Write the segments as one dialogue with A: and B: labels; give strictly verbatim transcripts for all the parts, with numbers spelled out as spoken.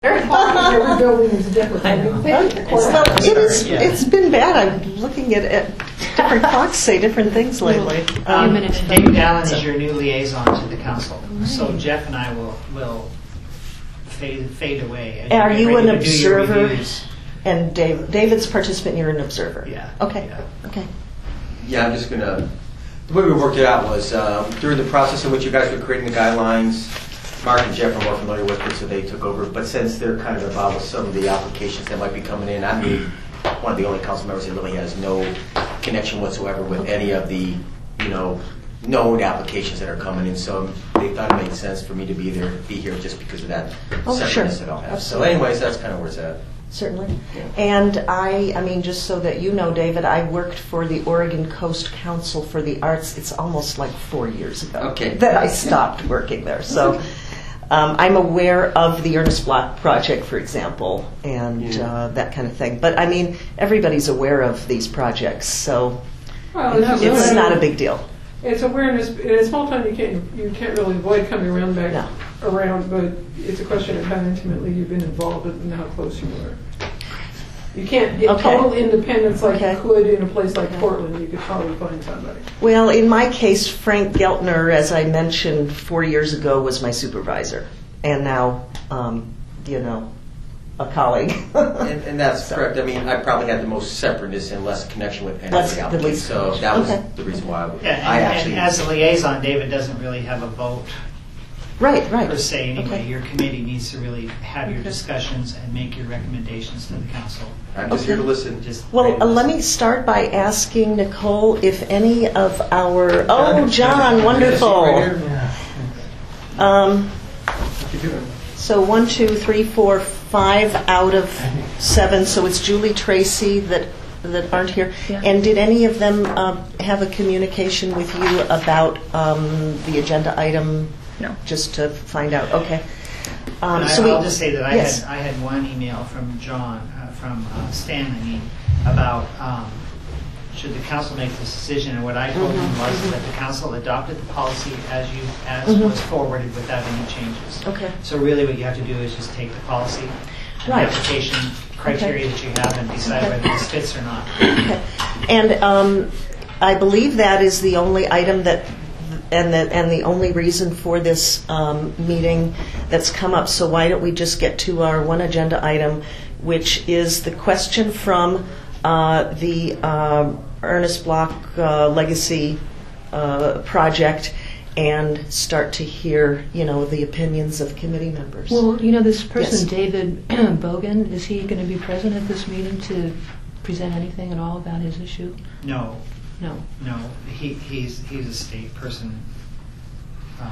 A: Every building is different.
B: I know.
C: Well, it is,
B: Yeah.
C: it's been bad. I'm looking at, at different clocks say different things lately.
B: Um,
D: minutes.
B: David Allen is your new liaison to the council, so Jeff and I will will fade fade away. as
C: Are
B: get
C: you
B: ready
C: an
B: to do your
C: observer?
B: reviews.
C: And Dave, David's participant, you're an observer?
B: Yeah.
C: Okay,
B: Yeah.
C: okay.
E: Yeah, I'm just going to, the way we worked it out was um, during the process in which you guys were creating the guidelines, Mark and Jeff are more familiar with it, so they took over. But since they're kind of involved with some of the applications that might be coming in, I'm the, one of the only council members that really has no connection whatsoever with any of the, you know, known applications that are coming in. So they thought it made sense for me to be there, be here just because of that
C: Oh, sure.
E: separateness that I'll have. So
C: Absolutely.
E: anyways, that's kind of where it's at.
C: Certainly.
E: Yeah.
C: And I, I mean, just so that you know, David, I worked for the Oregon Coast Council for the Arts. It's almost like four years ago
E: Okay.
C: that I stopped working there. So um, I'm aware of the Ernest Block project, for example, and
E: Yeah.
C: uh, that kind of thing. But I mean, everybody's aware of these projects, so
A: Well, it's,
C: it's
A: really-
C: not a big deal.
A: It's awareness. In a small town, you can't you can't really avoid coming around back
C: No.
A: around, but it's a question of how intimately you've been involved and how close you are. You can't get
C: Okay.
A: total independence like
C: Okay.
A: you could in a place like Portland. You could probably find somebody.
C: Well, in my case, Frank Geltner, as I mentioned four years ago, was my supervisor, and now, um, you know, a colleague.
E: And, and that's
C: So-
E: correct. I mean, I probably had the most separateness and less connection with any
C: Less-
E: of the
C: the
E: applicants.
C: least
E: So that was
C: Okay.
E: the reason why I, would-
B: Yeah, and,
E: I actually.
B: and as a liaison, David doesn't really have a vote
C: Right, right.
B: per se anyway.
C: Okay.
B: Your committee needs to really have your
C: Okay.
B: discussions and make your recommendations to the council.
E: I'm just here to listen.
B: Just
C: Well, uh, let me start by asking Nicole if any of our. Oh, John, wonderful. Um, so one, two, three, four, five out of seven. So it's Julie Tracy that that aren't here.
D: Yeah.
C: And did any of them uh, have a communication with you about um, the agenda item?
D: No.
C: Just to find out. Okay. Um,
B: And I,
C: so we-
B: I'll just say that I
C: yes.
B: had I had one email from John, uh, from uh, Stan, I mean, about um, should the council make this decision, and what I told him was that the council adopted the policy as you as
C: Mhm.
B: was forwarded without any changes.
C: Okay.
B: So really, what you have to do is just take the policy, and
C: Right.
B: the application criteria that you have, and decide
C: Okay.
B: whether this fits or not.
C: Okay. And um, I believe that is the only item that, and the, and the only reason for this um, meeting that's come up. So why don't we just get to our one agenda item, which is the question from uh, the uh, Ernest Block uh, Legacy uh, Project, and start to hear, you know, the opinions of committee members.
D: Well, you know, this person,
C: Yes.
D: David Bogan, is he going to be present at this meeting to present anything at all about his issue?
B: No,
D: No.
B: no, he he's he's a state person. Um,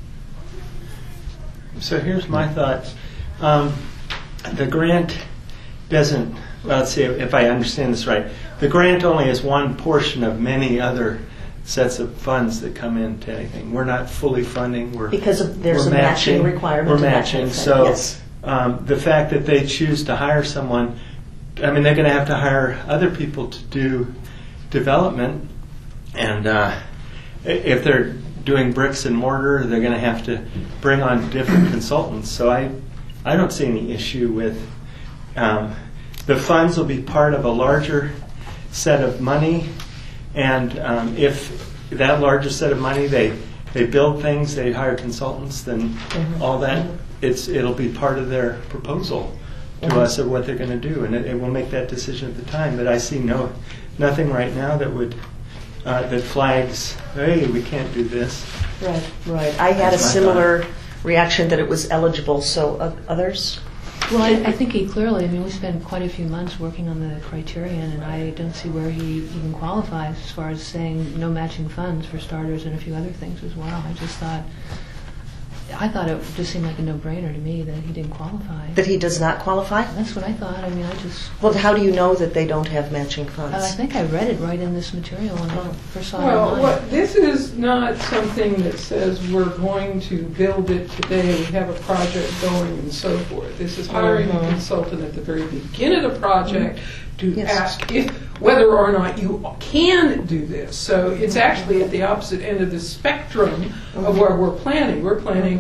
F: So here's my thoughts. Um, the grant doesn't, well, let's see if I understand this right. The grant only is one portion of many other sets of funds that come into anything. We're not fully funding. We're
C: Because of, there's
F: we're
C: a matching, requirement.
F: We're
C: to that
F: matching.
C: kind of thing.
F: So
C: Yes.
F: um, the fact that they choose to hire someone, I mean, they're going to have to hire other people to do development, and uh, i- if they're doing bricks and mortar, they're going to have to bring on different consultants. So I, I don't see any issue with um, the funds will be part of a larger set of money, and um, if that larger set of money they they build things, they hire consultants, then
C: Mhm.
F: all that it's it'll be part of their proposal to
C: Mhm.
F: us of what they're going to do, and it, it will make that decision at the time. But I see no nothing right now that would uh, that flags, hey, we can't do this.
C: Right, right. I had a
F: That's my
C: similar reaction that it was eligible, so uh, others?
D: Well, I, I think he clearly, I mean, we spent quite a few months working on the criterion, and I don't see where he even qualifies as far as saying no matching funds for starters and a few other things as well. I just thought, I thought it just seemed like a no-brainer to me that he didn't qualify.
C: That he does not qualify?
D: That's what I thought. I mean, I just,
C: Well, how do you know that they don't have matching
D: I
C: funds?
D: think I read it right in this material when I first saw it
A: Well,
D: online.
A: what, this is not something that says we're going to build it today, we have a project going and so forth. This is hiring a
C: Mhm.
A: consultant at the very beginning of the project to
C: Yes.
A: ask if, whether or not you can do this. So it's actually at the opposite end of the spectrum of where we're planning. We're planning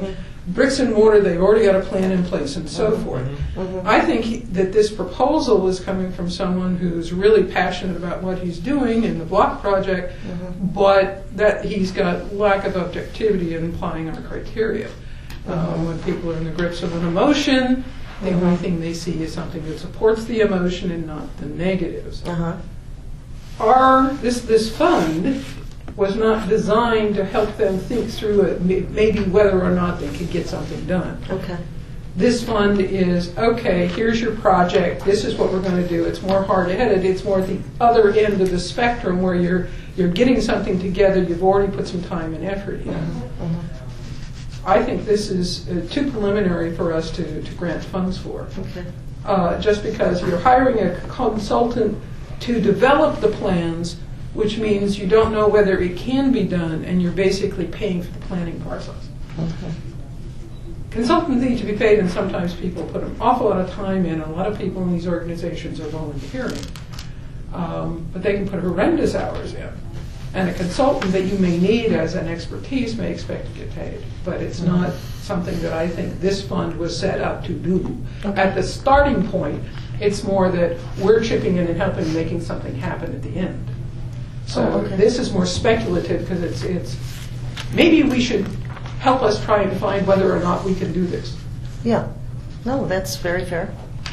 A: bricks and mortar, they've already got a plan in place and so forth.
C: Mhm.
A: I think he- that this proposal is coming from someone who's really passionate about what he's doing in the block project, but that he's got lack of objectivity in applying our criteria. Um, when people are in the grips of an emotion, the only thing they see is something that supports the emotion and not the negatives.
C: Uh-huh.
A: Our, this, this fund was not designed to help them think through it, may- maybe whether or not they could get something done.
C: Okay.
A: This fund is, okay, here's your project, this is what we're going to do. It's more hard-headed, it's more at the other end of the spectrum where you're, you're getting something together, you've already put some time and effort in. I think this is uh, too preliminary for us to, to grant funds for.
C: Okay.
A: Uh, just because you're hiring a consultant to develop the plans, which means you don't know whether it can be done, and you're basically paying for the planning process.
C: Okay.
A: Consultants need to be paid, and sometimes people put an awful lot of time in. A lot of people in these organizations are volunteering. Um, but they can put horrendous hours in. And a consultant that you may need as an expertise may expect to get paid. But it's not something that I think this fund was set up to do.
C: Okay.
A: At the starting point, it's more that we're chipping in and helping making something happen at the end. So
C: Oh, okay.
A: this is more speculative because it's, it's, maybe we should help us try and find whether or not we can do this.
C: Yeah. No, that's very fair.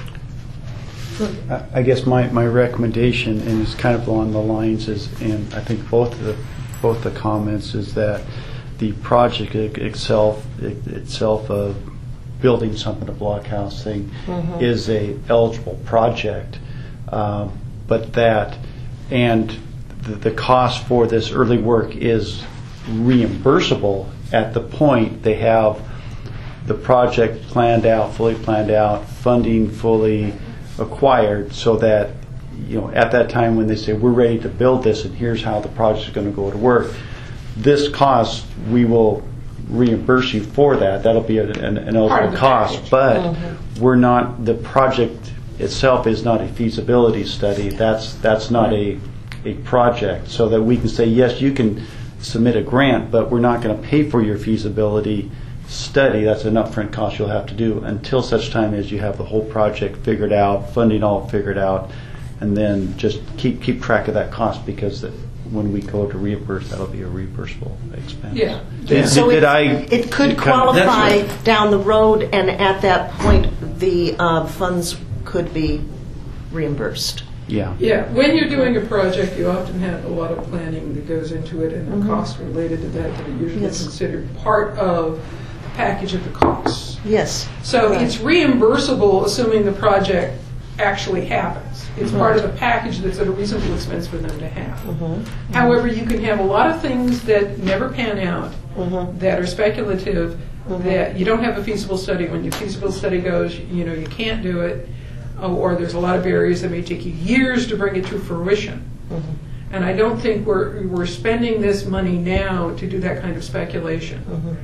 G: I I guess my, my recommendation, and it's kind of along the lines, is, and I think both of the both the comments, is that the project i- itself it, itself of building something, a block house thing,
C: Mhm.
G: is a eligible project, um, but that and the, the cost for this early work is reimbursable at the point they have the project planned out, fully planned out, funding fully acquired, so that, you know, at that time when they say we're ready to build this and here's how the project is going to go to work, this cost we will reimburse you for that. That'll be an, an, an
A: Part of
G: eligible
A: the
G: cost,
A: package.
G: but we're not. The project itself is not a feasibility study. That's that's not a a project, so that we can say yes, you can submit a grant, but we're not going to pay for your feasibility study. That's an upfront cost you'll have to do until such time as you have the whole project figured out, funding all figured out, and then just keep keep track of that cost, because that when we go to reimburse, that'll be a reimbursable expense.
A: Yeah.
G: Did,
C: So
G: did
C: it,
G: I?
C: it could
G: kind of-
F: That's
C: qualify
F: right.
C: down the road, and at that point, the uh, funds could be reimbursed.
G: Yeah.
A: Yeah, when you're doing a project, you often have a lot of planning that goes into it, and the costs related to that that are usually
C: Yes.
A: considered part of the package of the costs.
C: Yes.
A: So
C: Right.
A: it's reimbursable, assuming the project actually happens. It's part of the package that's at a reasonable expense for them to have. However, you can have a lot of things that never pan out, that are speculative, that you don't have a feasible study. When your feasible study goes, you know, you can't do it, uh, or there's a lot of barriers that may take you years to bring it to fruition. And I don't think we're, we're spending this money now to do that kind of speculation.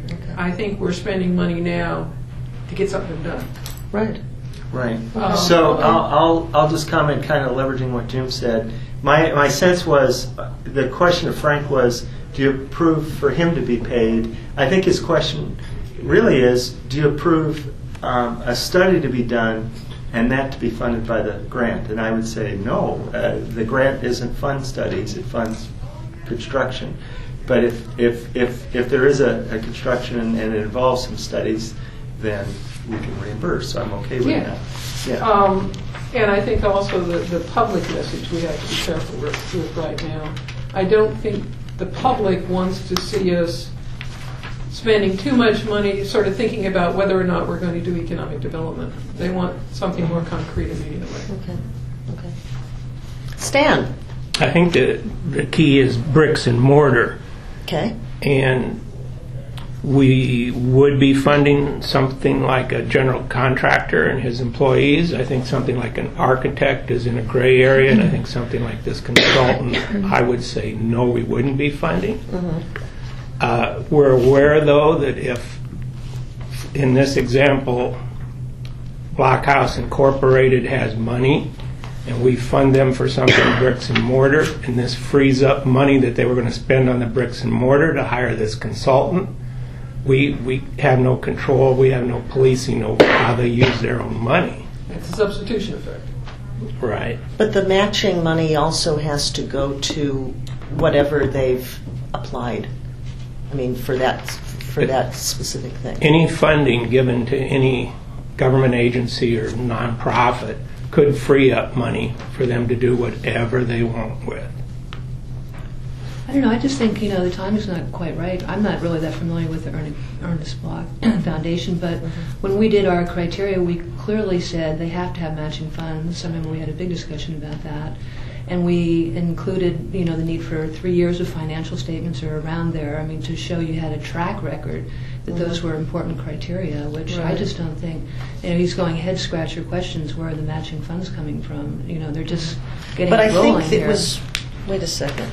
A: I think we're spending money now to get something done.
C: Right.
F: Right.
A: Um,
F: So
A: okay.
F: I'll, I'll I'll just comment, kind of leveraging what Jim said. My my sense was uh, the question of Frank was, do you approve for him to be paid? I think his question really is, do you approve um, a study to be done and that to be funded by the grant? And I would say no. Uh, the grant doesn't fund studies; it funds construction. But if if if, if there is a, a construction and, and it involves some studies, then we can reimburse. So I'm okay with
A: Yeah.
F: that. Yeah.
A: Um, and I think also the, the public message we have to be careful with, with right now. I don't think the public wants to see us spending too much money sort of thinking about whether or not we're going to do economic development. They want something more concrete immediately.
C: Okay. Okay. Stan.
H: I think the, the key is bricks and mortar,
C: Okay.
H: and we would be funding something like a general contractor and his employees. I think something like an architect is in a gray area, and I think something like this consultant, I would say no, we wouldn't be funding. Uh, we're aware, though, that if, in this example, Blockhouse Incorporated has money, and we fund them for something bricks and mortar, and this frees up money that they were going to spend on the bricks and mortar to hire this consultant, we we have no control, we have no policing over how they use their own money.
A: It's a substitution effect.
H: Right.
C: But the matching money also has to go to whatever they've applied. I mean, for that for that specific thing.
H: Any funding given to any government agency or nonprofit could free up money for them to do whatever they want with.
D: I don't know. I just think, you know, the timing's not quite right. I'm not really that familiar with the Ern- Ernest Block Foundation, but when we did our criteria, we clearly said they have to have matching funds. I remember we had a big discussion about that. And we included, you know, the need for three years of financial statements or around there. I mean, to show you had a track record that those were important criteria, which I
A: Right.
D: just don't think, you know, he's going head scratcher questions. Where are the matching funds coming from? You know, they're just getting
C: But I
D: rolling
C: think it
D: here.
C: was. Wait a second.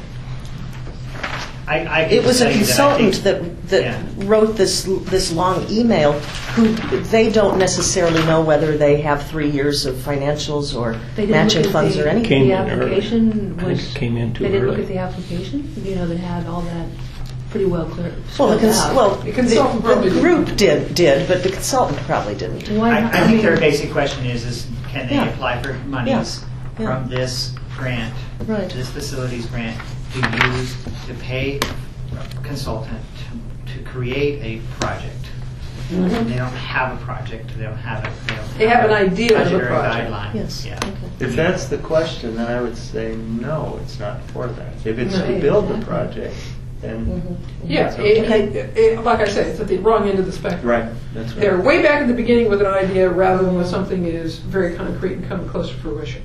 B: I, I can
C: It was
B: just
C: a
B: tell you
C: consultant
B: that I think-
C: that, that
B: yeah.
C: wrote this this long email. Who they don't necessarily know whether they have three years of financials or
D: They didn't
C: matching
D: look at
C: funds
D: the,
C: or anything.
H: Came
D: The
H: in early.
D: application
H: I think
D: was.
H: it came in too
D: They didn't look
H: early.
D: at the application, you know, that had all that pretty well clear.
C: Well, the
D: spelled
C: cons-
D: out.
C: well,
A: The consultant
C: the,
A: probably
C: the group did did, but the consultant probably didn't.
D: Why
B: I,
D: not?
B: I think
D: mean,
B: their basic question is, is can they
C: Yeah.
B: apply for monies
C: Yeah.
B: from this grant,
C: Right.
B: this facilities grant, to use, to pay a consultant to, to create a project?
C: Mm-hmm.
B: They don't have a project, they don't have a, they don't
A: They have an idea of a
B: budget or
A: project.
B: guideline.
C: Yes.
B: Yeah.
C: Okay.
F: If that's the question, then I would say no, it's not for that. If it's to
D: Right,
F: build the
D: exactly.
F: project, then
A: Yeah,
F: it's
A: it,
F: okay.
A: it, it, like I said, it's at the wrong end of the spectrum.
F: Right, that's right.
A: They're way back at the beginning with an idea rather than with something that is very concrete and coming close to fruition.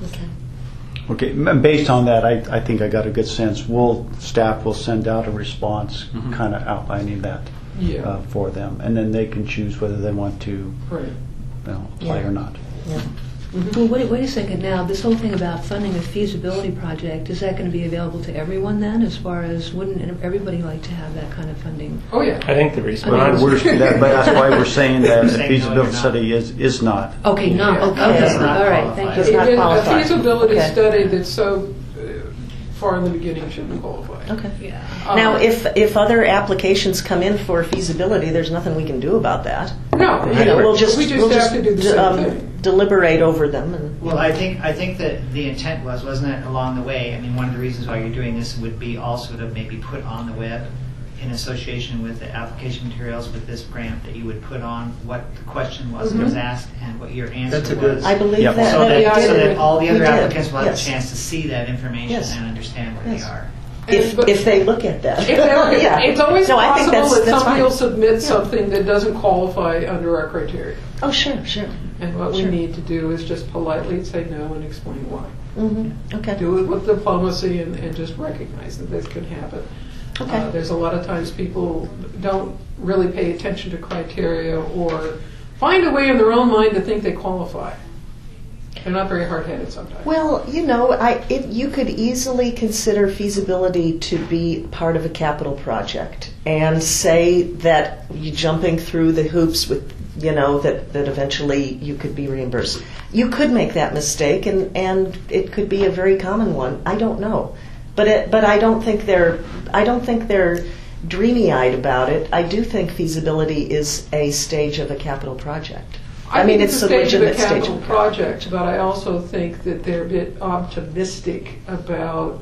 G: Okay, m- based on that, I, I think I got a good sense. We'll, staff will send out a response
F: Mhm.
G: kind of outlining that
A: Yeah.
G: uh, for them. And then they can choose whether they want to
A: Right.
G: you know, apply
C: Yeah.
G: or not.
C: Yeah.
D: Well, wait, wait a second now. This whole thing about funding a feasibility project, is that going to be available to everyone then? As far as, wouldn't everybody like to have that kind of funding?
A: Oh, yeah.
H: I think the
G: But,
H: response.
G: we're, that, but that's why we're saying that
B: We're
G: a
B: saying no,
G: feasibility
B: you're not.
G: study is, is not.
D: Okay, no,
A: Yeah.
D: okay,
C: It does
B: not
D: all right,
B: qualify.
D: thank
C: Does
D: you.
C: not
A: It is
C: qualify.
A: a feasibility
C: Okay.
A: study that's so uh, far in the beginning shouldn't qualify.
C: Okay.
D: Yeah.
C: Now,
A: Um,
C: if if other applications come in for feasibility, there's nothing we can do about that.
A: No,
C: You know, we'll just
A: we just
C: we'll
A: have
C: just
A: to do the
C: d-
A: same
C: um,
A: thing.
C: deliberate over them and.
B: Well, I think, I think that the intent was, wasn't it, along the way, I mean, one of the reasons why you're doing this would be also to maybe put on the web, in association with the application materials with this grant, that you would put on what the question was that was asked and what your answer
F: That's a good-
B: was.
C: I believe
G: Yeah.
C: that.
B: So
C: that we
B: that, so
C: did.
B: that all the
C: We
B: other
C: did,
B: applicants will have a
C: yes.
B: chance to see that information
C: Yes.
B: and understand where
C: Yes.
B: they are.
C: If,
A: But-
C: if they look at that.
A: If they look at
C: Yeah.
A: it, it's always
C: no, I think
A: possible
C: that's,
A: that
C: that's
A: somebody
C: fine.
A: will submit something that doesn't qualify under our criteria.
C: Oh, sure, sure.
A: And what we
C: Sure.
A: need to do is just politely say no and explain why.
C: hmm Okay.
A: Do it with diplomacy and, and just recognize that this can happen.
C: Okay.
A: Uh, there's a lot of times people don't really pay attention to criteria or find a way in their own mind to think they qualify. They're not very hard-headed sometimes.
C: Well, you know, I, it, you could easily consider feasibility to be part of a capital project and say that you jumping through the hoops with, you know, that, that eventually you could be reimbursed. You could make that mistake, and, and it could be a very common one. I don't know, but it, but I don't think they're I don't think they're dreamy-eyed about it. I do think feasibility is a stage of a capital project. I, mean,
A: think
C: it's
A: a
C: a
A: stage of a
C: legitimate stage
A: capital
C: of a
A: project, but I also think that they're a bit optimistic about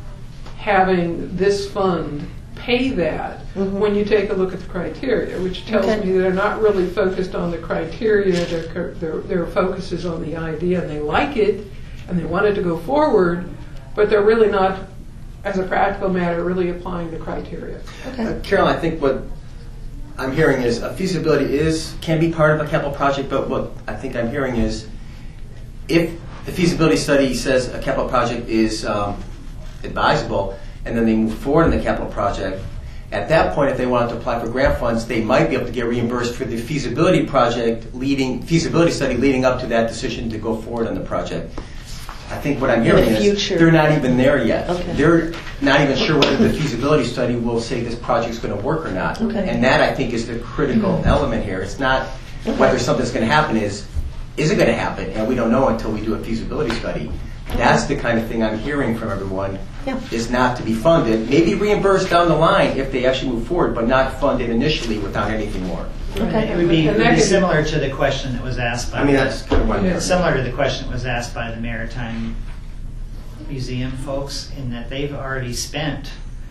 A: having this fund pay that
C: Mhm.
A: when you take a look at the criteria, which tells
C: Okay.
A: me they're not really focused on the criteria. Their, co- their, their focus is on the idea, and they like it, and they want it to go forward, but they're really not, as a practical matter, really applying the criteria.
C: Okay.
E: Uh, Carol, I think what I'm hearing is a feasibility is can be part of a capital project, but what I think I'm hearing is if the feasibility study says a capital project is um, advisable, and then they move forward in the capital project, at that point, if they wanted to apply for grant funds, they might be able to get reimbursed for the feasibility project leading feasibility study leading up to that decision to go forward on the project. I think what I'm
C: In
E: hearing
C: the
E: is
C: future.
E: they're not even there yet.
C: Okay.
E: They're not even sure whether the feasibility study will say this project's going to work or not.
C: Okay.
E: And that, I think, is the critical element here. It's not whether something's going to happen, is is it going to happen? And we don't know until we do a feasibility study. That's the kind of thing I'm hearing from everyone,
C: Yeah.
E: is not to be funded, maybe reimbursed down the line if they actually move forward, but not funded initially without anything more.
C: Okay.
B: It would be, it
A: And
B: would
A: that
B: be
A: could be-
B: similar to the question that was asked by.
E: I mean, that's kind of what I'm
A: Yeah.
E: hearing.
B: Similar to the question that was asked by the Maritime Museum folks, in that they've already spent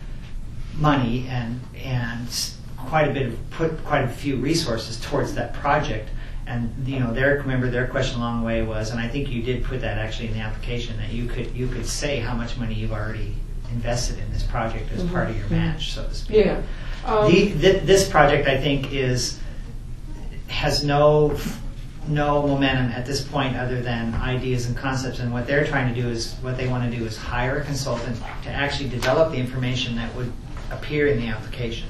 B: money and and quite a bit of, put quite a few resources towards that project. And you know, their remember their question along the way was, and I think you did put that actually in the application, that you could you could say how much money you've already invested in this project as part of your match, so to speak.
A: Yeah. Um,
B: The, th- this project, I think, is has no no momentum at this point, other than ideas and concepts. And what they're trying to do is what they want to do is hire a consultant to actually develop the information that would appear in the application.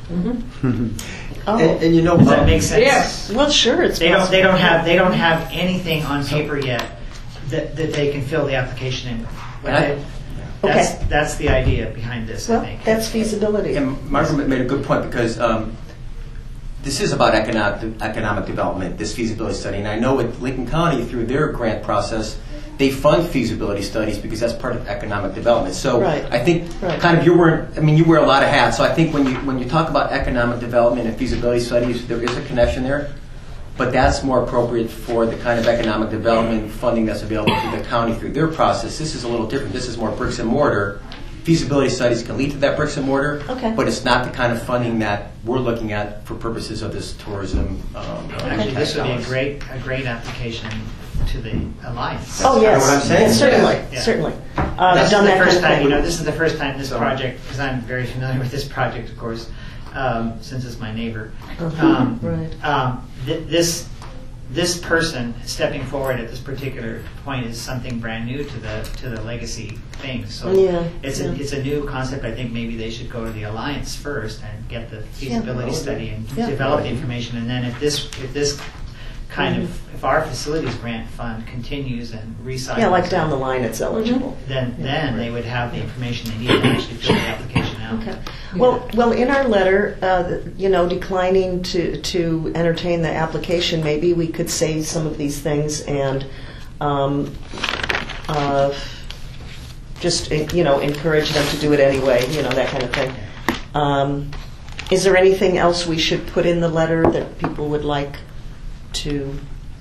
C: Oh,
E: And, and you know,
B: Does that
E: um,
B: make sense?
A: Yes.
C: well, sure, it's
B: They don't.
C: possible.
B: They don't have. They don't have anything on paper yet that, that they can fill the application in with.
E: And I-
B: That's
C: Okay.
B: that's the idea behind this. I
C: Well,
B: think
C: that's feasibility.
E: And Margaret made a good point, because um, this is about economic, economic development, this feasibility study. And I know at Lincoln County, through their grant process, they fund feasibility studies because that's part of economic development. So
C: Right.
E: I think
C: Right.
E: kind of you wear, I mean, you wear a lot of hats. So I think when you when you talk about economic development and feasibility studies, there is a connection there. But that's more appropriate for the kind of economic development funding that's available to the county through their process. This is a little different. This is more bricks and mortar. Feasibility studies can lead to that bricks and mortar,
C: Okay.
E: but it's not the kind of funding that we're looking at for purposes of this tourism. Um,
B: actually this would be a
E: dollars.
B: great a great application to the alliance.
C: Oh,
E: kind of
C: yes.
E: what I'm saying.
C: Certainly,
B: Yeah.
C: certainly. Uh, I've
B: This is
C: done
B: the
C: that
B: first
C: kind of
B: time, you know,
C: thing.
B: this is the first time this project, because I'm very familiar with this project, of course, um, since it's my neighbor.
C: Uh-huh.
B: Um,
C: Right.
B: um, th- this this person stepping forward at this particular point is something brand new to the to the legacy thing. So
C: Yeah,
B: it's
C: yeah.
B: a it's a new concept. I think maybe they should go to the alliance first and get the feasibility study and
C: Yeah.
B: develop the information, and then if this if this kind of if our facilities grant fund continues and recycles,
C: Yeah, like down the line, it's eligible.
B: then then they would have the information they need to actually fill the application out.
C: Okay. Well, well, in our letter, uh, you know, declining to, to entertain the application, maybe we could say some of these things and um, uh, just, you know, encourage them to do it anyway, you know, that kind of thing. Um, is there anything else we should put in the letter that people would like to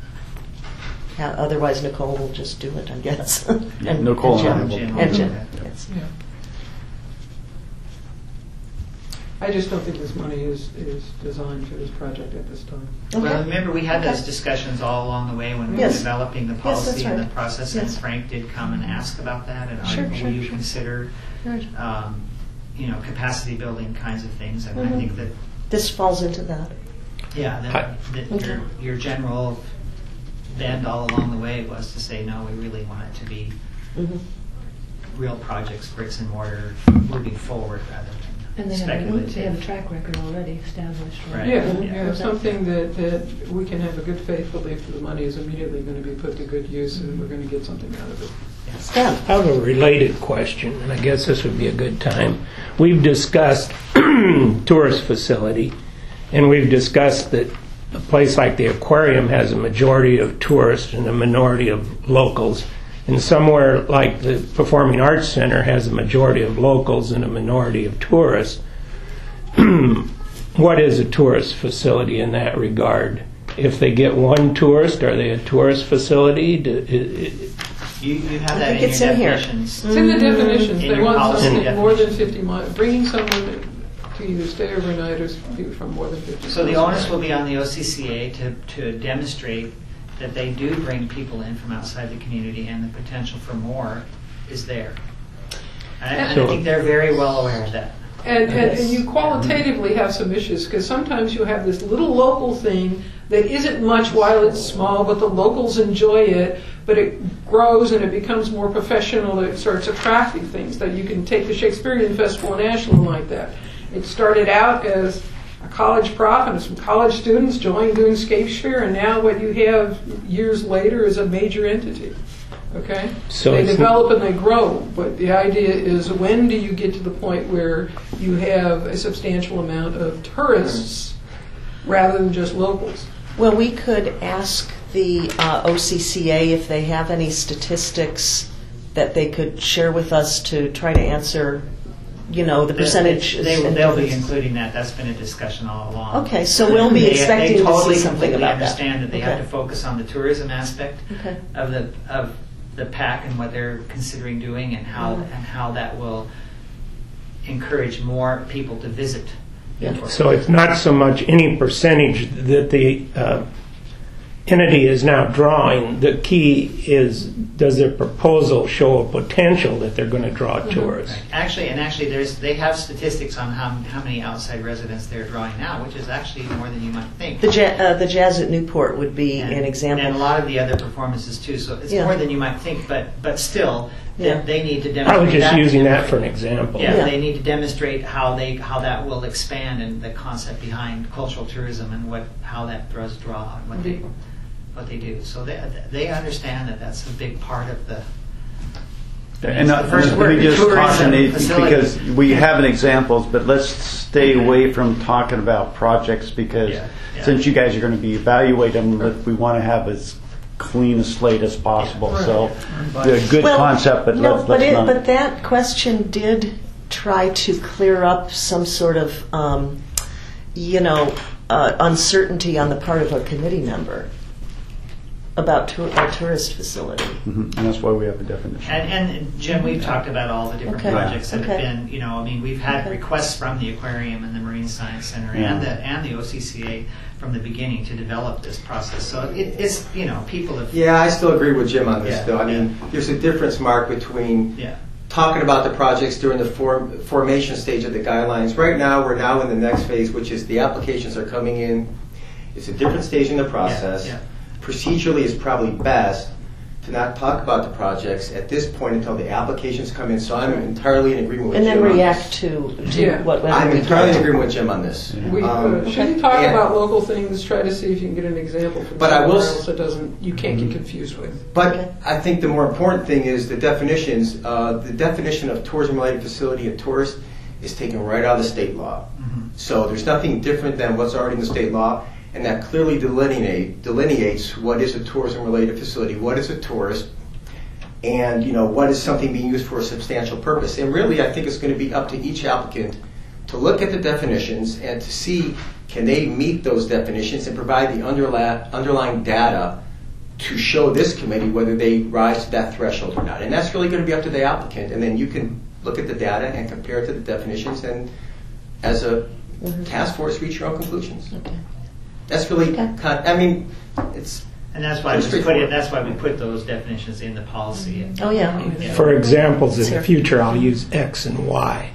C: have? Otherwise, Nicole will just do it, I guess. and,
G: Nicole
C: and
G: and I
C: Jim.
G: will-
C: And Jim, yes.
A: Yeah. I just don't think this money is, is designed for this project at this time.
B: Well,
C: Okay.
B: remember, we had
C: Okay.
B: those discussions all along the way when we were
C: Yes.
B: developing the
C: Yes,
B: policy
C: that's
B: and the
C: right.
B: process, and
C: Yes.
B: Frank did come and ask about that, and
C: Sure,
B: are-
C: sure,
B: will you
C: sure.
B: consider,
C: Right.
B: um, you know, capacity building kinds of things, and I
C: Mhm.
B: think that,
C: This falls into that.
B: yeah,
H: Hi.
B: that, that
C: Okay.
B: your, your general bend all along the way was to say, no, we really want it to be
C: Mhm.
B: real projects, bricks and mortar, moving forward rather than
D: And they have, a- they have a
B: speculative.
D: track record already established.
B: Right.
A: Yeah,
C: Mhm.
A: yeah,
C: Okay.
A: something that, that we can have a good faith belief that the money is immediately going to be put to good use and we're going to get something out of it.
C: Stan.
H: I have a related question, and I guess this would be a good time. We've discussed tourist facility, and we've discussed that a place like the aquarium has a majority of tourists and a minority of locals, and somewhere like the Performing Arts Center has a majority of locals and a minority of tourists. What is a tourist facility in that regard? If they get one tourist, are they a tourist facility? Do- i- i-
B: You, you have
C: I
B: that
C: think
B: in
C: it's
B: your
C: in here.
B: definitions.
A: It's in the definitions,
B: In
A: they
B: your
A: want
B: policy
A: something more than
B: definition.
A: fifty miles, bringing someone to either stay overnight or be from more than fifty miles.
B: So the onus will
A: away.
B: be on the O C C A to, to demonstrate that they do bring people in from outside the community, and the potential for more is there. And I, and I think they're very well aware of that.
A: And, and, and you qualitatively have some issues, because sometimes you have this little local thing that isn't much while it's small, but the locals enjoy it, but it grows and it becomes more professional, it starts attracting things. That you can take the Shakespearean Festival in Ashland like that. It started out as a college prof and some college students joined doing Shakespeare, and now what you have years later is a major entity. Okay?
H: So
A: they
H: it's-
A: develop and they grow, but the idea is, when do you get to the point where you have a substantial amount of tourists rather than just locals?
C: Well, we could ask the uh, O C C A if they have any statistics that they could share with us to try to answer, you know, the percentage?
B: They, they, they'll be including that. That's been a discussion all along.
C: Okay, so we'll be
B: They-
C: expecting
B: they
C: to
B: totally
C: see something
B: completely
C: about that.
B: understand that they have
C: Okay.
B: to focus on the tourism aspect
C: Okay.
B: of the of the PAC and what they're considering doing, and how
C: Mhm.
B: and how that will encourage more people to visit.
C: Yeah.
B: Newport.
H: So it's not so much any percentage that the uh, entity is now drawing. The key is, does their proposal show a potential that they're going to draw tourists?
B: Actually, and actually, there's they have statistics on how how many outside residents they're drawing now, which is actually more than you might think.
C: The, ja- uh, the Jazz at Newport would be
B: and,
C: an example.
B: and a lot of the other performances too. So it's
C: Yeah.
B: more than you might think, but but still, they,
C: Yeah.
B: they need to
H: I
B: demonstrate.
H: was just
B: that.
H: using that for an example.
B: Yeah,
C: Yeah.
B: they need to demonstrate how they how that will expand, and the concept behind cultural tourism, and what how that does draw and what they what they do. So they they understand that that's a big part of the.
G: And
B: the
G: uh,
B: first
G: let
B: word,
G: me just
B: tourism
G: caution, it,
B: facility.
G: because we have an examples, but let's stay away from talking about projects, because
B: Yeah, yeah.
G: since you guys are going to be evaluating them, we want to have as clean a slate as possible.
B: Yeah.
G: So,
B: Right.
G: a good
C: Well,
G: concept, but
C: no,
G: let's,
C: but,
G: let's
C: it,
G: not.
C: but that question did try to clear up some sort of, um, you know, uh, uncertainty on the part of a committee member about tour, a tourist facility.
G: Mhm. And that's why we have a definition.
B: And, and Jim, we've talked about all the different
C: Okay.
B: projects that
C: Okay.
B: have been, you know, I mean, we've had
C: Okay.
B: requests from the aquarium and the Marine Science Center
G: Yeah.
B: and the and the O C C A from the beginning to develop this process. So it, it's, you know, people have.
E: Yeah, I still agree with Jim on this,
B: Yeah,
E: though. I mean, there's a difference, Mark, between
B: Yeah.
E: talking about the projects during the form, formation stage of the guidelines. Right now, we're now in the next phase, which is the applications are coming in. It's a different stage in the process.
B: Yeah,
E: Procedurally, it's probably best to not talk about the projects at this point until the applications come in. So I'm entirely in agreement with
C: And
E: Jim
C: then
E: on
C: react
E: this.
C: to, to
A: Yeah.
C: what
E: I'm
C: we
E: entirely in
C: talked.
E: agreement with Jim on this.
A: We,
E: Um,
A: uh, should you talk
E: and-
A: about local things, try to see if you can get an example from
E: But I will
A: somewhere
E: s-
A: else that doesn't, you can't get confused with.
E: But
C: Okay.
E: I think the more important thing is the definitions. Uh, the definition of tourism-related facility and tourist is taken right out of the state law.
B: Mhm.
E: So there's nothing different than what's already in the state law, and that clearly delineate, delineates what is a tourism-related facility, what is a tourist, and you know what is something being used for a substantial purpose. And really, I think it's going to be up to each applicant to look at the definitions and to see can they meet those definitions and provide the underla- underlying data to show this committee whether they rise to that threshold or not. And that's really going to be up to the applicant. And then you can look at the data and compare it to the definitions, and as a task force, reach your own conclusions.
C: Okay.
E: That's really,
C: Okay.
E: con- I mean, it's
B: And that's why we
E: Pretty
B: put it.
E: straightforward.
B: That's why we put those definitions in the policy.
C: Oh, yeah.
B: Yeah.
H: For examples in the future, I'll use X and Y.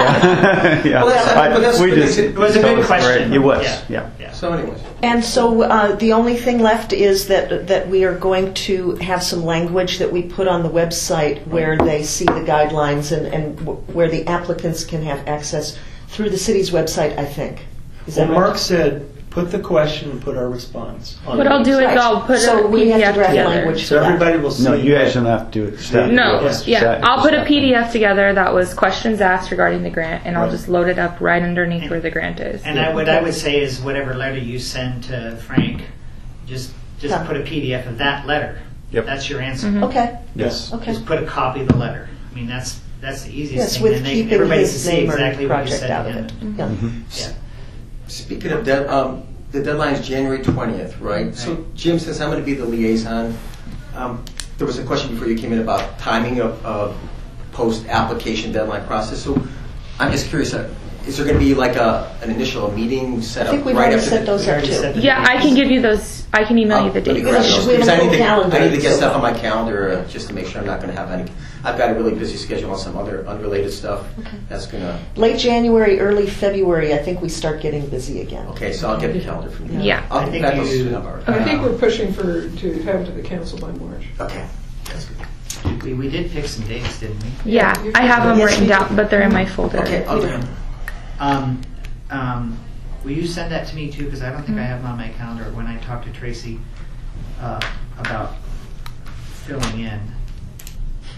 G: yeah.
E: Well, that's-
G: I-
E: but that's
G: we
E: what
G: just,
E: makes it-
B: It was a
G: that
B: good question.
G: great. It was,
B: Yeah.
G: yeah.
B: Yeah.
E: so. Anyways,
C: And so uh, the only thing left is that that we are going to have some language that we put on the website where they see the guidelines and, and w- where the applicants can have access through the city's website, I think. Is
F: Well,
C: that right?
F: Mark said, put the question and put our response. on
I: What
F: the
I: I'll do is
C: Right.
I: I'll put
C: So
I: a
C: we have to
I: P D F
C: draft
I: together.
C: language.
F: So everybody will see.
G: No, you guys
F: what-
G: don't have to do it. Staff-
I: No,
G: yes,
I: yeah,
G: staff-
I: I'll put a
G: staff.
I: P D F together that was questions asked regarding the grant, and I'll
G: Right.
I: just load it up right underneath where the grant is.
B: And I, what I would say is, whatever letter you send to Frank, just just
C: Yeah.
B: put a P D F of that letter.
G: Yep.
B: That's your answer.
C: Okay.
G: Yes.
C: Okay.
B: Just put a copy of the letter. I mean, that's that's the easiest
C: Yes,
B: thing.
C: with
B: Then they,
C: keeping
B: everybody
C: his
B: can see
C: name or
B: exactly what you
C: project
B: said
C: out
B: to
C: of
B: him.
C: it. Yeah.
B: Yeah.
E: speaking of dead, um, the deadline is January twentieth, right? So, Jim, since I'm going to be the liaison, um, there was a question before you came in about timing of, of post-application deadline process. So, I'm just curious, uh, is there going to be like a an initial meeting set
C: I
E: up
C: think we've
E: right
C: already
E: after
C: set
E: the,
C: those
B: We
C: up
B: already
C: too.
B: set the
I: Yeah, I can give you those. I can email you the
E: Oh, let me
I: dates.
E: grab
C: Because
E: those,
C: we have
E: because
C: a
E: I need
C: full
E: to,
C: calendar,
E: I need to get
C: so-
E: stuff on my calendar uh, just to make sure I'm not going to have any. I've got a really busy schedule on some other unrelated stuff. That's going to.
C: Late January, early February, I think we start getting busy again.
E: Okay, so I'll get a calendar from you.
I: Yeah.
E: I'll
B: I
E: get
B: think
E: back those
B: you-
E: soon. I'm already-
A: I think we're pushing for, to have it to the council by March.
E: Okay, that's good.
B: We, we did pick some dates, didn't we?
I: Yeah, I have them
C: Yes,
I: written
C: we do.
I: down, but they're in my folder.
E: Okay, I'll do it.
B: Um, um, will you send that to me too? Because I don't think I have them on my calendar. When I talked to Tracy uh, about filling in.
A: So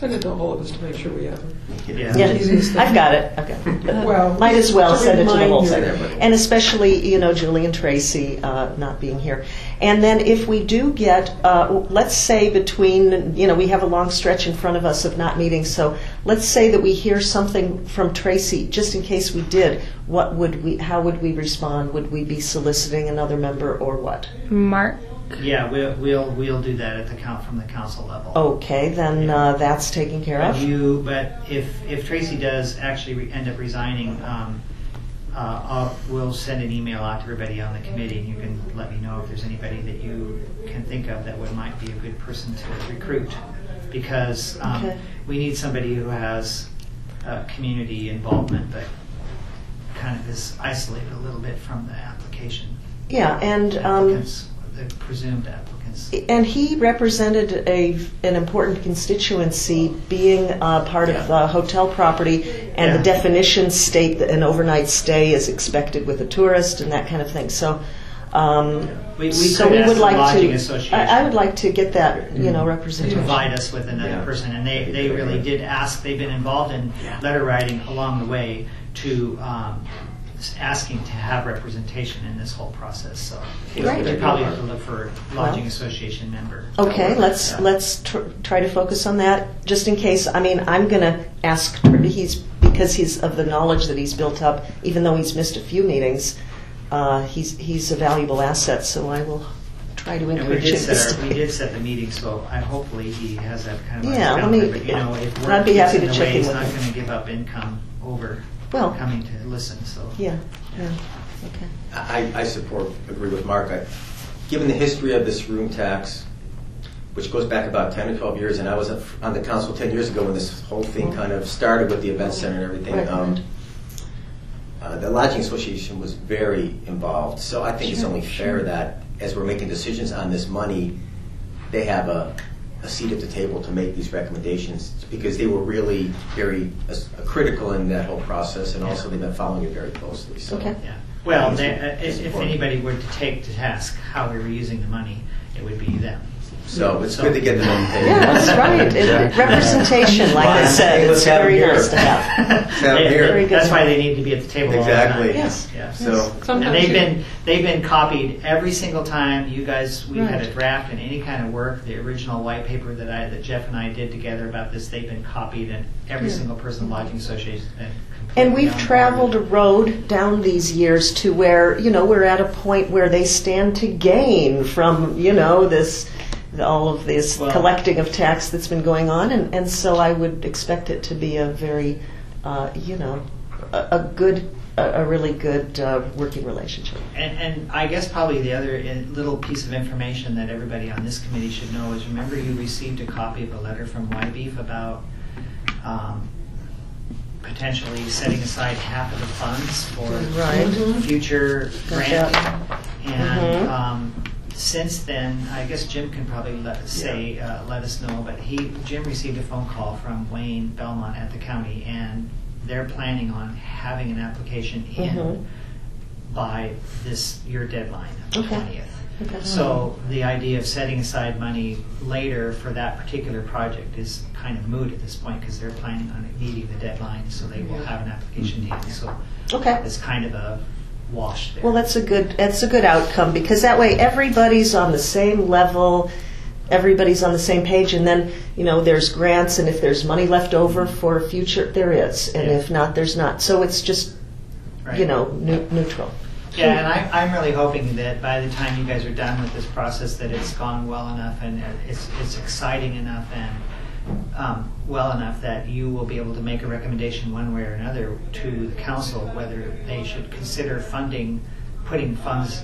A: Send it to all of us to make sure we have it.
B: Yeah.
C: Yeah,
A: Easiest thing.
C: I've got it. I've got it.
A: Well,
C: Might as well
A: just
C: send it to the whole
A: reminder.
C: thing. And especially, you know, Julie and Tracy uh, not being here. And then if we do get, uh, let's say between, you know, we have a long stretch in front of us of not meeting, so let's say that we hear something from Tracy, just in case we did, what would we, how would we respond? Would we be soliciting another member or what?
I: Mark?
B: Yeah, we'll, we'll, we'll do that at the count, from the council level.
C: Okay, then uh, that's taken care
B: But
C: of.
B: you, but if, if Tracy does actually re- end up resigning, um, uh, I'll, we'll send an email out to everybody on the committee, and you can let me know if there's anybody that you can think of that would might be a good person to recruit, because um,
C: Okay.
B: we need somebody who has uh, community involvement, but kind of is isolated a little bit from the application.
C: Yeah, and um,
B: applicants, the presumed applicants.
C: and he represented a an important constituency, being uh, part
E: Yeah.
C: of the hotel property, and
B: Yeah.
C: the definitions state that an overnight stay is expected with a tourist and that kind of thing. So, um,
B: We, we
C: so
B: could
C: we
B: ask
C: would
B: the
C: like
B: lodging
C: to.
B: association.
C: I, I would like to get that, you know,
B: to
C: representation.
B: provide us with another
E: Yeah.
B: person, and they, they really did ask. They've been involved in letter writing along the way to um, s- asking to have representation in this whole process. So
C: Right.
B: you probably have to look for a lodging
C: Well.
B: association member.
C: Okay, let's
B: Yeah.
C: let's tr- try to focus on that, just in case. I mean, I'm going to ask. He's because he's of the knowledge that he's built up, even though he's missed a few meetings. Uh, he's he's a valuable asset, so I will try to
B: And we
C: encourage
B: did
C: him to
B: set our, we
C: stay.
B: did set the meeting, so I hopefully he has that kind of.
C: Yeah,
B: on
C: let
B: his
C: me-
B: calendar, But you know, if
C: I'd
B: work
C: be
B: gets
C: happy
B: in
C: to
B: the
C: check
B: way,
C: in
B: he's
C: with
B: not
C: him.
B: going to give up income over
C: Well.
B: coming to listen. So
C: Yeah, yeah, okay.
E: I, I support, agree with Mark. I, given the history of this room tax, which goes back about ten or twelve years, and I was on the council ten years ago when this whole thing kind of started with the event center and everything.
C: Right,
E: Um,
C: right.
E: uh, the Lodging Association was very involved, so I think it's
C: Sure,
E: only fair
C: sure.
E: that as we're making decisions on this money, they have a, a seat at the table to make these recommendations, because they were really very uh, critical in that whole process, and also they've been following it very closely. So.
C: Okay.
B: yeah. Well,
E: It's-
B: they, uh,
E: it's
B: if, if
E: important.
B: anybody were to take to task how we were using the money, it would be them.
E: So it's good to get them on the table.
C: Yeah, that's right. It- representation, like I
E: Well,
C: said,
E: let's
C: it's
E: have 'em
C: very
E: here.
C: nice to have.
E: Let's have 'em
B: They-
E: here.
C: Very good.
B: That's why they need to be at the table
E: Exactly.
B: all the time.
C: Yes.
B: Yeah.
E: So,
B: And
A: Sometimes
B: they've
A: you-
B: been they've been copied every single time you guys we had
C: Right.
B: a draft and any kind of work. The original white paper that I that Jeff and I did together about this, they've been copied, and every
C: Yeah.
B: single person in the lodging association has been completely
C: And we've
B: on board.
C: traveled a road down these years to where, you know, we're at a point where they stand to gain from, you know, this, all of this
B: Well-
C: collecting of tax that's been going on. And, and so I would expect it to be a very, uh, you know, a, a good, a, a really good uh, working relationship.
B: And, and I guess probably the other in- little piece of information that everybody on this committee should know is, remember you received a copy of a letter from Y Beef about um, potentially setting aside half of the funds for
C: Right.
B: future
C: Got
B: grant.
C: that.
B: And
C: Mhm.
B: um, since then, I guess Jim can probably let say uh, let us know. But he Jim received a phone call from Wayne Belmont at the county, and they're planning on having an application in
C: Mhm.
B: by this your deadline of the
C: Okay.
B: twentieth.
C: Okay.
B: So the idea of setting aside money later for that particular project is kind of moot at this point, because they're planning on meeting the deadline, so they will have an application in. So
C: Okay.
B: it's kind of a wash there.
C: Well, that's a good that's a good outcome, because that way everybody's on the same level, everybody's on the same page, and then, you know, there's grants, and if there's money left over for future, there is, and
B: Yeah.
C: if not, there's not. So it's just,
B: Right.
C: you know, new, neutral.
B: Yeah, and I, I'm really hoping that by the time you guys are done with this process, that it's gone well enough and it's it's exciting enough and um, well enough that you will be able to make a recommendation one way or another to the council whether they should consider funding, putting funds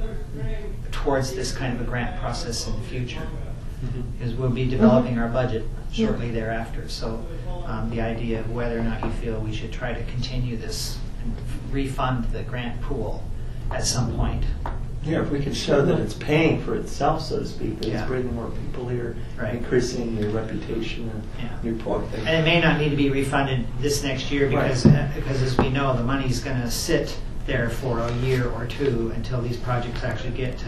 B: towards this kind of a grant process in the future. Because we'll be developing our budget shortly thereafter. So um, the idea of whether or not you feel we should try to continue this and refund the grant pool at some point.
F: Yeah, if we could show that it's paying for itself, so to speak, that
B: Yeah.
F: it's bringing more people here,
B: Right.
F: increasing your reputation
B: Yeah.
F: in Newport.
B: And it may not need to be refunded this next year because, uh, because as we know, the money's going to sit there for a year or two until these projects actually get to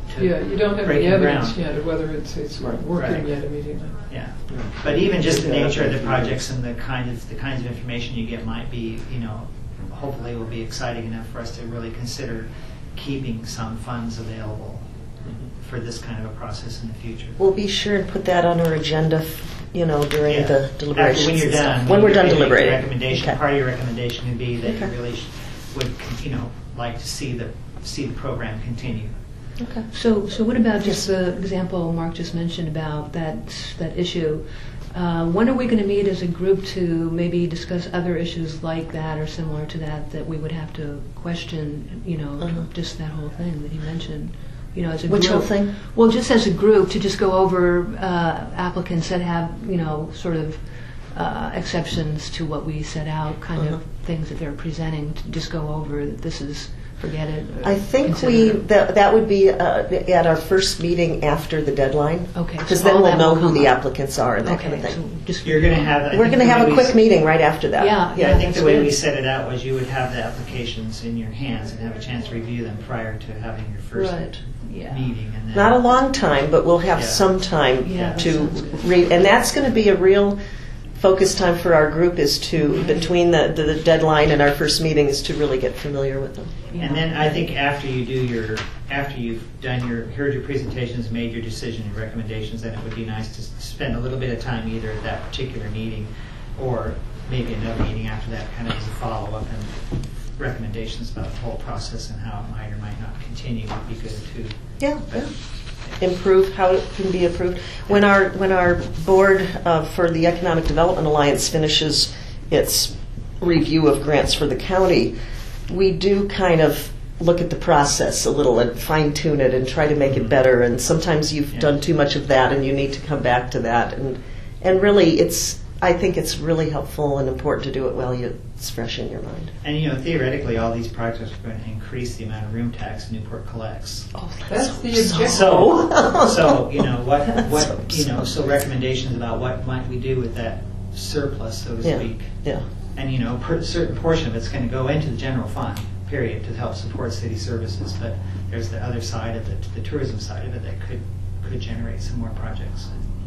B: to
A: Yeah, you don't have any
B: breaking
A: evidence
B: ground.
A: yet of whether it's, it's
E: Right.
A: working
B: Right.
A: yet immediately.
B: Yeah, but even just the nature of the projects and the kind of the kinds of information you get might be, you know, hopefully will be exciting enough for us to really consider keeping some funds available for this kind of a process in the future.
C: We'll be sure and put that on our agenda, you know, during
B: Yeah.
C: the deliberations.
B: After when you're
C: and stuff.
B: done,
C: When we're done
B: you make the
C: deliberating.
B: recommendation,
C: Okay.
B: part of your recommendation would be that you
C: Okay.
B: really sh- would, you know, like to see the see the program continue.
C: Okay.
D: So, so what about just the example Mark just mentioned about that that issue? Uh, when are we going to meet as a group to maybe discuss other issues like that or similar to that that we would have to question? You know,
C: Uh-huh.
D: just that whole thing that he mentioned. You know, as a
C: Which
D: group.
C: whole thing?
D: Well, just as a group to just go over uh, applicants that have you know sort of uh, exceptions to what we set out, kind
C: Uh-huh.
D: of things that they're presenting. To just go over that this is. Forget it.
C: I think
D: consider
C: we,
D: it.
C: that, that would be uh, at our first meeting after the deadline.
D: Okay, so
C: Because then
D: all
C: we'll
D: that
C: know
D: will
C: who
D: come
C: the
D: up.
C: applicants are and that kind of
D: Okay,
C: thing.
D: so just
B: You're going to have. I
C: We're
B: think
C: going to
B: the
C: have
B: way
C: a
B: we
C: quick
B: s-
C: meeting right after that.
D: Yeah,
B: Yeah, I think
D: that's
B: the way
D: good.
B: we set it out was you would have the applications in your hands and have a chance to review them prior to having your first
C: Right.
D: Yeah.
B: meeting. And then
C: Not a long time, but we'll have
B: Yeah.
C: some time
D: Yeah, that
C: to
D: sounds good.
C: read. And that's going to be a real focus time for our group is to, between the, the deadline and our first meeting, is to really get familiar with them.
B: And then I think after you do your, after you've done your, heard your presentations, made your decision and recommendations, then it would be nice to s- spend a little bit of time either at that particular meeting or maybe another meeting after that, kind of as a follow-up, and recommendations about the whole process and how it might or might not continue would be good too.
C: Yeah, yeah. Improve, how it can be improved. When our, when our board uh, for the Economic Development Alliance finishes its review of grants for the county, we do kind of look at the process a little and fine tune it and try to make it better. And sometimes you've
B: Yeah.
C: done too much of that and you need to come back to that. And and really, it's I think it's really helpful and important to do it while you, it's fresh in your mind.
B: And you know, theoretically, all these projects are going to increase the amount of room tax Newport collects.
C: Oh,
A: That's the objective.
B: So, so you know what,
C: Let's
B: what
C: hope
B: you
C: so.
B: know, so recommendations about what might we do with that surplus, so to
C: Yeah,
B: speak.
C: yeah.
B: And you know, a certain portion of it's going to go into the general fund, period, to help support city services. But there's the other side of it, the tourism side of it, that could could generate some more projects.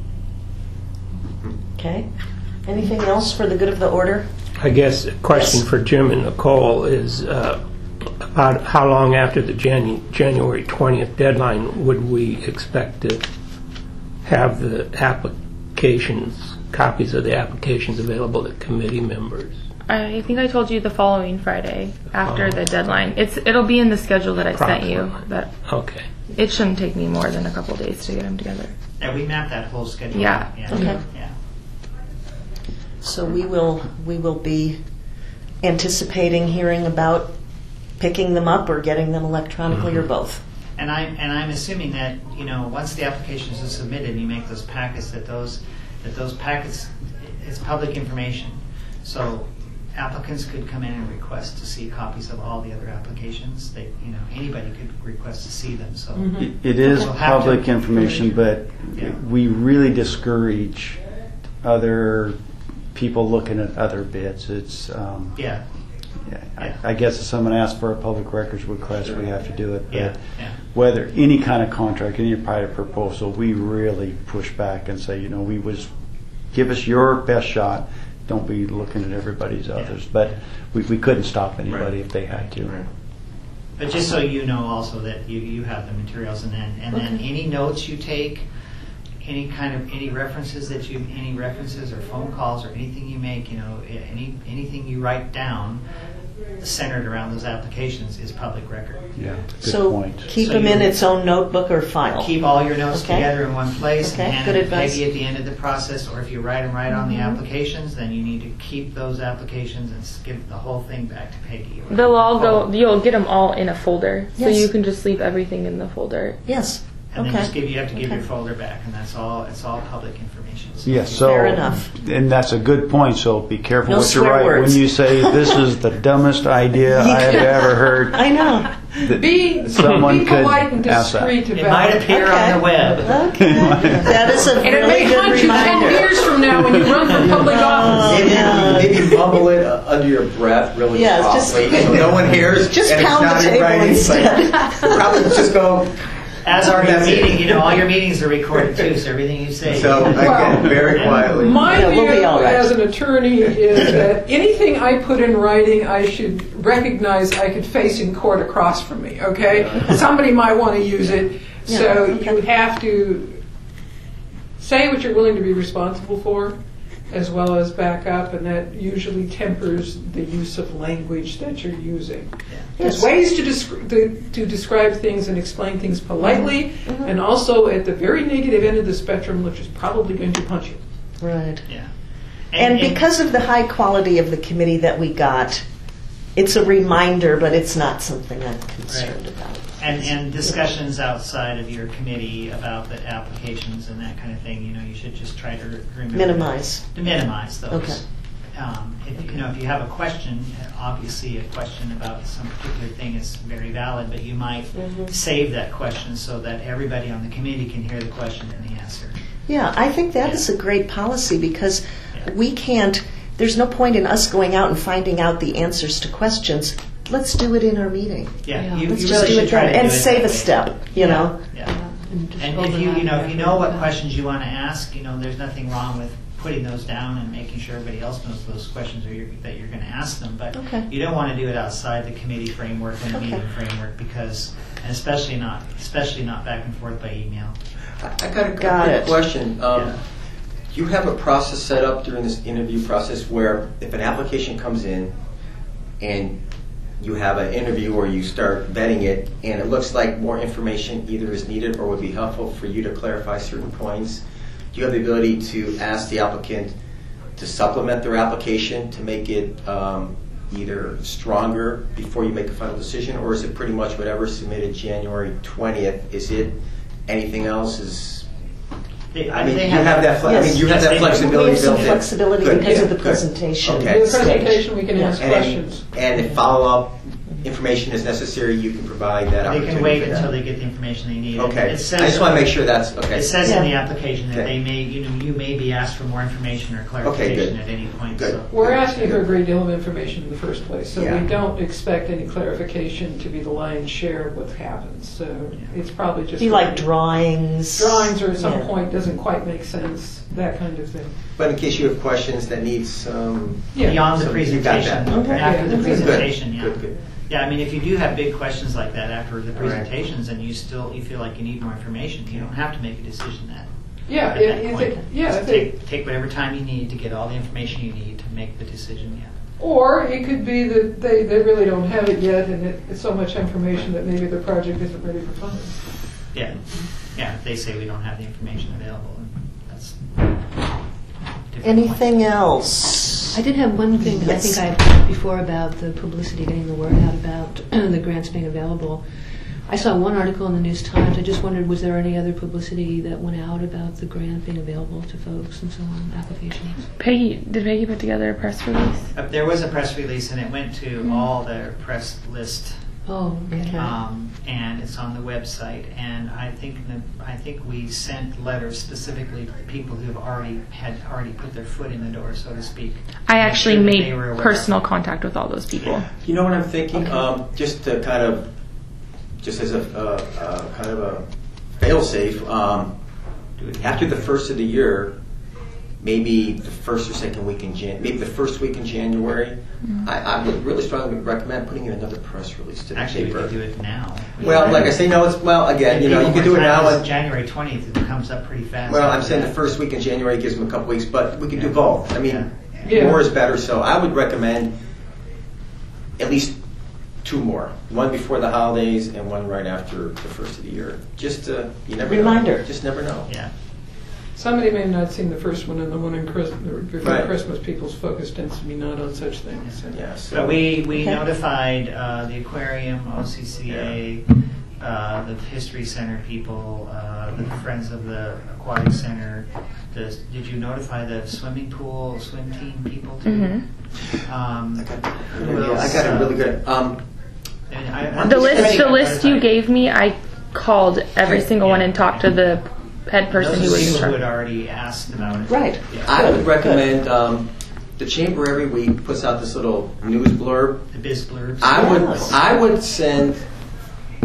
C: Okay. Anything else for the good of the order?
H: I guess a question
C: Yes.
H: for Jim and Nicole is uh, about how long after the Janu- January twentieth deadline would we expect to have the applications, copies of the applications available to committee members?
I: I think I told you the following Friday after
H: Oh.
I: the deadline. It's it'll be in the schedule that I sent you.
H: Approximately.
I: That
H: Okay.
I: it shouldn't take me more than a couple days to get them together.
B: Yeah, we mapped that whole schedule.
I: Yeah.
B: out, Yeah.
C: Okay.
B: Yeah.
C: So we will we will be anticipating hearing about picking them up or getting them electronically or both.
B: And I and I'm assuming that you know once the applications are submitted and you make those packets, that those that those packets it's public information. So applicants could come in and request to see copies of all the other applications. They you know anybody could request to see them. So
G: It it is
B: We'll have to-
G: public information, but
B: Yeah.
G: we really discourage other people looking at other bids. It's, um,
B: yeah,
G: yeah,
B: Yeah.
G: I I guess if someone asks for a public records request, we have to do it. But
B: yeah, yeah.
G: whether any kind of contract, any private proposal, we really push back and say, you know, we was, give us your best shot. Don't be looking at everybody's others. But we, we couldn't stop anybody if they had to.
B: But just so you know also that you, you have the materials, and then and then
C: Okay.
B: any notes you take, any kind of any references that you any references or phone calls or anything you make, you know, any anything you write down centered around those applications is public record.
G: Yeah, good
C: So
G: point.
C: keep
B: So
C: them
B: you-
C: in its own notebook or file.
B: Keep all your notes
C: Okay.
B: together in one place
C: Okay,
B: and hand
C: good
B: them to
C: advice.
B: Peggy at the end of the process, or if you write them right on the
C: Mm-hmm.
B: applications, then you need to keep those applications and s- give the whole thing back to Peggy. or-
I: They'll all go. You'll get them all in a folder, so
C: Yes.
I: you can just leave everything in the folder.
C: Yes.
B: And then
C: Okay.
B: just give you have to give
C: Okay.
B: your folder back, and that's all. It's all public information. So
G: Yes, so
C: Fair enough.
G: and that's a good point. So be careful
C: No
G: what you
C: swear
G: write
C: words.
G: when you say this is the dumbest idea I have ever heard.
C: I know.
G: that
A: Be,
G: someone
A: be
G: could
A: polite and
G: ask that.
A: discreet
B: it
A: about
B: might
A: it.
B: appear
C: Okay.
B: on the web.
C: Okay. That is a
A: And it
C: really
A: may
C: good
A: haunt you ten
C: reminder.
A: years from now when you run for public office.
E: Maybe,
C: yeah.
E: maybe mumble it uh, under your breath really
C: Yeah, it's just-
E: softly so no one hears.
C: Just
E: and
C: pound
E: it's
C: the
E: not in
C: table
E: writing,
C: instead.
E: but probably just go,
B: As are your
E: That's it.
B: meeting, you know, all your meetings are recorded too, so everything you say.
E: So, again, very quietly.
A: My
C: Yeah, we'll
A: view
C: be all right.
A: as an attorney is that anything I put in writing, I should recognize I could face in court across from me, okay? Somebody might want to use it, so
C: Yeah, okay.
A: you have to say what you're willing to be responsible for, as well as back up, and that usually tempers the use of language that you're using. There's
C: Yes.
A: ways to, desc- to, to describe things and explain things politely,
C: Mm-hmm.
A: and also at the very negative end of the spectrum, which is probably going to punch you.
C: Right.
B: Yeah.
C: And because of the high quality of the committee that we got, it's a reminder, but it's not something I'm concerned
B: Right.
C: about.
B: And, and discussions outside of your committee about the applications and that kind of thing, you know, you should just try to re- remember.
C: Minimize.
B: To minimize those.
C: Okay.
B: Um, if, you know, if you have a question, obviously a question about some particular thing is very valid, but you might
C: Mhm.
B: save that question so that everybody on the committee can hear the question and the answer.
C: Yeah, I think that
B: Yeah.
C: is a great policy because
B: Yeah.
C: we can't, there's no point in us going out and finding out the answers to questions. Let's do it in our meeting.
B: Yeah,
D: Yeah.
B: you,
C: Let's
B: you
C: just
B: really
C: do
B: should
C: it
B: try
C: then
B: to
C: and
B: do it
C: save
B: that
C: a
B: way.
C: step, you know?
B: Yeah.
D: And, just
B: And if you,
D: overlap
B: you know, if you know what
D: everything.
B: questions you want to ask, you know, there's nothing wrong with putting those down and making sure everybody else knows those questions are your, that you're going to ask them. But
C: Okay.
B: you don't want to do it outside the committee framework and the
C: Okay.
B: meeting framework because, and especially not, especially not back and forth by email.
E: I I got a
C: Got
E: quick
C: it.
E: question. Um,
B: Yeah.
E: Do you have a process set up during this interview process where if an application comes in and you have an interview or you start vetting it and it looks like more information either is needed or would be helpful for you to clarify certain points, do you have the ability to ask the applicant to supplement their application to make it um, either stronger before you make a final decision, or is it pretty much whatever submitted January twentieth? Is it anything else is...
B: They,
E: I mean,
B: they
E: you have that. Fle- I
C: Yes.
E: mean, you have
B: Yes,
E: that
B: they do.
E: flexibility
C: We have some
E: built in.
C: flexibility
E: Good.
C: because of the
E: Good.
C: presentation.
E: Okay.
A: In the presentation, we can ask
E: And,
A: questions.
E: and if follow-up information is necessary, you can provide that
B: They
E: opportunity.
B: can wait
E: for that.
B: until they get the information they need.
E: Okay.
B: It
E: I
B: says-
E: just want to make sure that's okay.
B: It says in the
C: Yeah.
B: application that
E: Okay.
B: they may, you know, you may be asked for more information or clarification at any point.
E: Good.
B: So.
A: We're asking for a great deal of information in the first place, so
E: Yeah.
A: we don't expect any clarification to be the lion's share of what happens. So it's probably just
C: Be like drawings.
A: drawings, or at some
C: Yeah.
A: point doesn't quite make sense, that kind of thing.
E: But in case you have questions that need some...
A: Yeah.
B: Beyond the
E: So you got
B: presentation,
E: that. Okay.
B: after the
A: Yeah.
E: Good.
B: presentation, yeah.
E: Good, good.
B: Yeah, I mean, if you do have big questions like that after the
E: All right.
B: presentations and you still, you feel like you need more information, you don't have to make a decision then.
A: Yeah,
B: At that
A: if, if
B: point.
A: it, yeah,
B: Just
A: if it,
B: take, take whatever time you need to get all the information you need to make the decision, yeah.
A: or it could be that they, they really don't have it yet, and it, it's so much information that maybe the project isn't ready for funding.
B: Yeah, yeah, if they say we don't have the information available, that's a different
C: Anything
B: point.
C: else?
D: I did have one thing that I
C: Yes.
D: think I talked before about the publicity, getting the word out about the grants being available. I saw one article in the News Times. I just wondered, was there any other publicity that went out about the grant being available to folks and so on, applications?
I: Peggy, did Peggy put together a press release?
B: Uh, There was a press release and it went to all the press list.
D: Oh, okay.
B: Um, and it's on the website. And I think the, I think we sent letters specifically to the people who have already had already put their foot in the door, so to speak.
I: I
B: Make
I: actually
B: sure that
I: made
B: they were aware.
I: personal contact with all those people.
E: You know what I'm thinking? Um, just to kind of, just as a, a, a kind of a fail-safe, um, after the first of the year, maybe the first or second week in Jan, maybe the first week in January,
I: Mm-hmm.
E: I, I would really strongly recommend putting in another press release to the
B: Actually, we
E: paper.
B: could do it now.
E: Well, like I say, no, it's well again. You know, you can do it now.
B: It's
E: And,
B: January twentieth. It comes up pretty fast.
E: well, I'm
B: after
E: saying
B: that.
E: the first week in January gives them a couple weeks, but we could do
B: Yeah.
E: both. I mean,
A: Yeah.
E: more is better. So I would recommend at least two more: one before the holidays and one right after the first of the year. Just uh, you never
C: Reminder.
E: know. Just never know.
B: Yeah.
A: Somebody may not have seen the first one, and the one in Christmas, before
E: Right.
A: Christmas, people's focus tends to be not on such things. So.
E: Yeah. So
B: But we, we
C: Okay.
B: notified uh, the aquarium, O C C A, uh, the History Center people, uh, the Friends of the Aquatic Center. The, did you notify the swimming pool, swim team people too?
I: Mm-hmm.
B: Um,
E: I got,
B: who
E: yeah, I
B: else,
E: got a
B: uh,
E: really good. Um,
B: and I- I'm
I: The
B: just
I: list,
B: saying
I: the
B: I
I: list you
B: notified
I: gave me, I called every single one and talked to the head person
B: those
I: who was in
B: people who had
I: charge.
B: already asked about it.
C: Right.
B: Yeah.
E: I would recommend um, the chamber every week puts out this little news blurb.
B: The biz blurbs.
E: I would
C: Yes.
E: I would send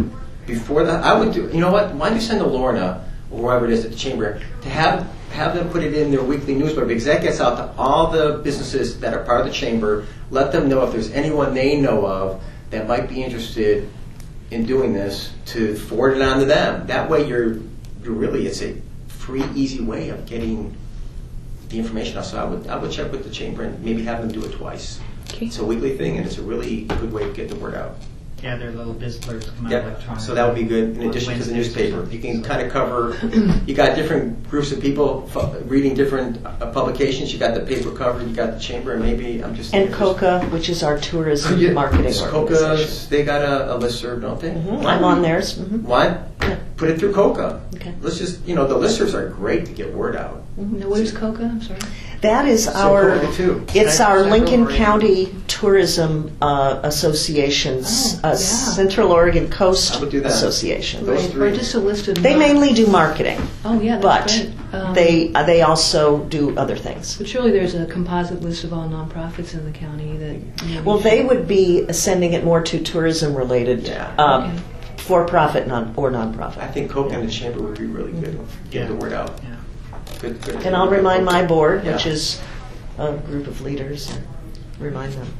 E: before the, I would do, you know what, why don't you send to Lorna, or whoever it is at the chamber, to have, have them put it in their weekly newsletter, because that gets out to all the businesses that are part of the chamber, let them know if there's anyone they know of that might be interested in doing this, to forward it on to them. That way you're, you're really, it's a free, easy way of getting the information out. So I would, I would check with the chamber and maybe have them do it twice.
I: Okay.
E: It's a weekly thing, and it's a really good way to get the word out.
B: Yeah, their little biz alerts come out
E: Yep.
B: electronically.
E: So that would be good in addition to the newspaper. You can kind of cover, you got different groups of people fu- reading different uh, publications. You got the paper cover, you got the chamber, and maybe, I'm just...
C: And COCA, which is our tourism
E: Yeah,
C: marketing
E: Coca's,
C: organization.
E: they got a, a listserv, don't they?
C: Mhm,
E: Why
C: I'm
E: don't
C: on
E: we-
C: theirs. Mhm.
E: Why? Put it through COCA.
C: Okay.
E: Let's just, you know, the listservs are great to get word out.
D: No, what is COCA? I'm sorry.
C: That is
E: So
C: our,
E: COCA too.
C: it's
B: Cyber-
C: our
B: Cyber
C: Lincoln
B: Oregon.
C: County Tourism uh, Association's,
D: Oh,
C: uh,
D: yeah.
C: Central Oregon Coast
E: I would do that.
C: Association.
E: Those
D: Right,
E: three.
D: Or just a list of.
C: They mainly do marketing,
D: Oh, yeah,
C: but
D: that's great. Um,
C: they uh, they also do other things.
D: But surely there's a composite list of all nonprofits in the county that. maybe
C: Well, they
D: should-
C: would be sending it more to tourism-related,
E: Yeah.
C: um,
D: Okay.
C: for-profit non or nonprofit.
E: I think COCA and the chamber would be really good. Get
B: Yeah.
E: the word out.
B: Yeah.
E: Good, good.
C: And I'll remind my board, which
E: Yeah.
C: is a group of leaders, and remind them.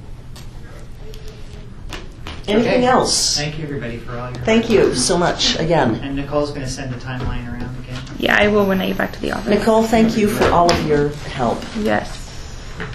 C: Anything
B: Okay.
C: else?
B: Thank you, everybody, for all your...
C: Thank you so much again.
B: And Nicole's going to send the timeline around again.
I: Yeah, I will when I get back to the office.
C: Nicole, thank you for all of your help.
I: Yes.